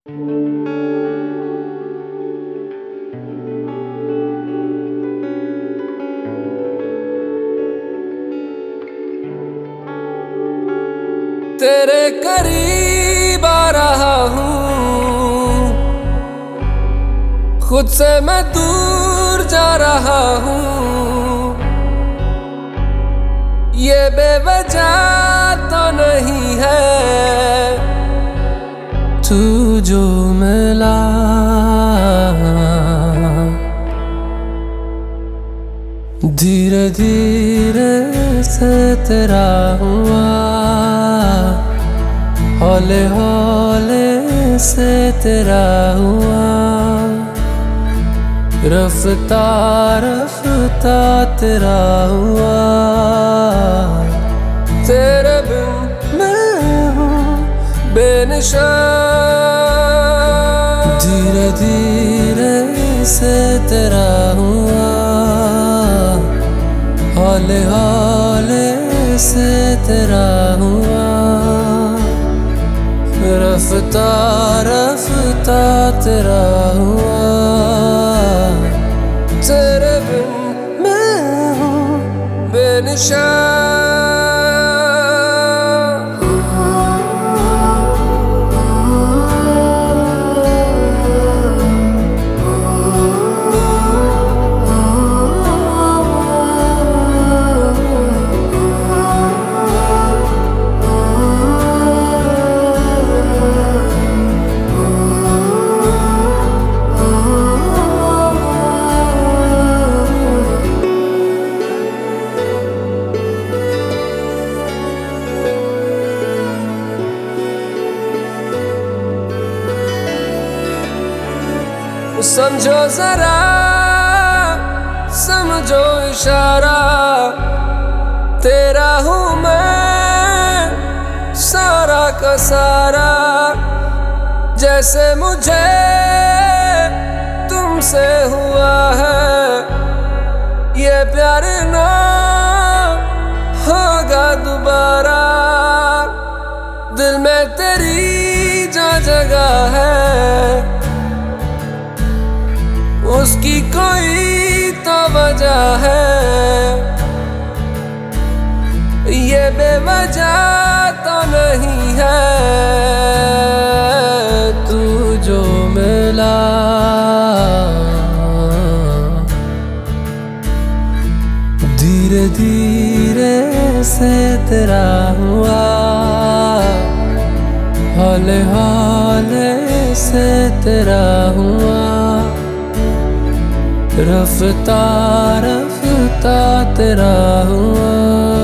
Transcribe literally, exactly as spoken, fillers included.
तेरे करीब आ रहा हूँ, खुद से मैं दूर जा रहा हूँ। ये बेवजह तो नहीं है, तू जो मिला धीरे धीरे से तेरा हुआ, हौले हौले से तेरा हुआ। रफ्ता रफ्ता तेरा हुआ, तेरे बिन मैं हूँ बेनिशान। धीरे धीरे से तेरा हुआ, हौले हौले से तेरा हुआ। रफ्ता रफ्ता तेरा हुआ, तेरे बिन मैं हूँ बेनिशान। समझो जरा, समझो इशारा, तेरा हूँ मैं सारा का सारा। जैसे मुझे तुमसे हुआ है, ये प्यार ना होगा दोबारा। दिल में तेरी जो जगह है, उसकी कोई तो वजह है। ये बेवजह तो नहीं है, तू जो मिला धीरे धीरे से तेरा हुआ, हौले हौले से तेरा हुआ। रफ्ता रफ्ता तेरा हुआ।